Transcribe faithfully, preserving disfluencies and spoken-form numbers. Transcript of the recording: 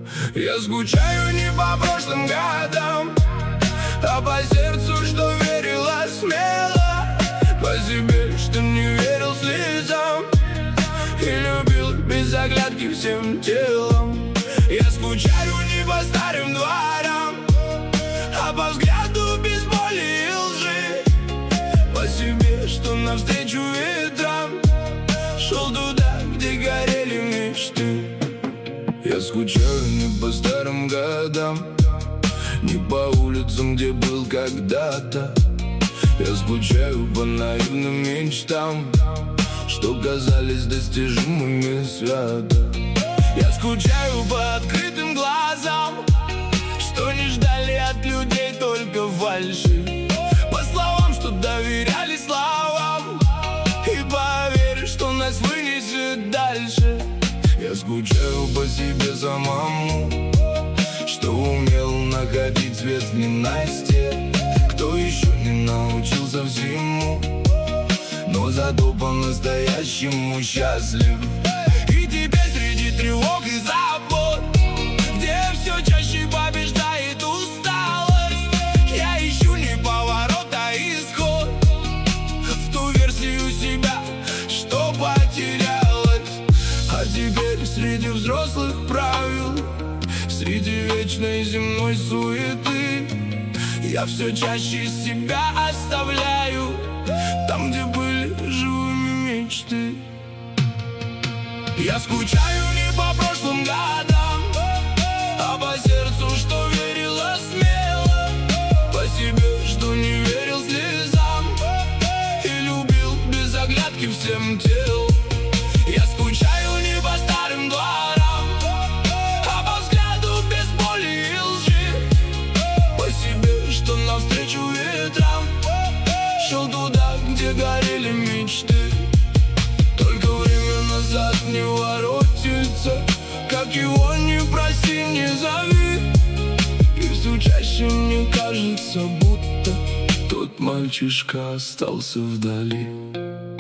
Я скучаю не по прошлым годам, а по сердцу, что верила смело, по себе, что не верил слезам и любил без оглядки всем телом. Я скучаю не по старым дворам, а по взгляду без боли и лжи, по себе, что навстречу ветрам шел туда, где горели мечты. Я скучаю не по старым годам, не по улицам, где был когда-то. Я скучаю по наивным мечтам, что казались достижимыми свято. Я скучаю по открытым глазам, что не ждали от людей только фальши, по словам, что доверяли словам, и поверь, что нас вынесет дальше. Я скучаю по себе самому, что умел находить свет в ненастье, кто еще не научился всему, но зато по-настоящему счастлив. И теперь среди тревог и забот, где все чаще побеждает усталость, я ищу не поворот, а исход в ту версию себя, что потерялась. А теперь среди взрослых правил, среди вечной земной суеты, я все чаще себя оставляю там, где были живыми мечты. Я скучаю не по прошлым годам, а по сердцу, что верила смело, по себе, что не верил слезам и любил без оглядки всем телом. Я скучаю не по старым дворам, а по взгляду без боли и лжи, по себе, что навстречу ветрам шел туда, где горели мечты. Только время назад не воротится, как его не проси, не зови, и все чаще мне кажется, будто тот мальчишка остался вдали.